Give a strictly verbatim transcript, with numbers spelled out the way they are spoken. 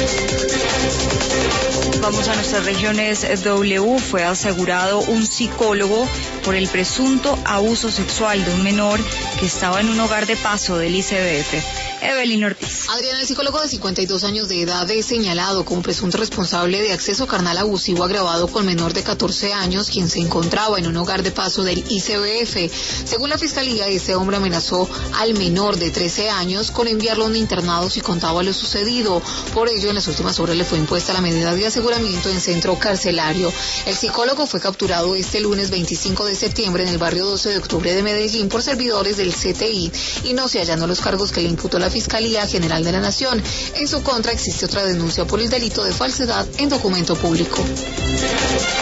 Vamos a nuestras regiones W. Fue asegurado un psicólogo por el presunto abuso sexual de un menor que estaba en un hogar de paso del I C B F. Evelyn Ortiz. Adrián, el psicólogo de cincuenta y dos años de edad, es señalado como presunto responsable de acceso carnal abusivo agravado con menor de catorce años, quien se encontraba en un hogar de paso del I C B F. Según la fiscalía, ese hombre amenazó al menor de trece años con enviarlo a un internado si contaba lo sucedido. Por ello, en las últimas horas le fue impuesta la medida de aseguramiento en centro carcelario. El psicólogo fue capturado este lunes veinticinco de septiembre en el barrio doce de octubre de Medellín por servidores del C T I y no se allanan los cargos que le imputó la Fiscalía General de la Nación. En su contra existe otra denuncia por el delito de falsedad en documento público.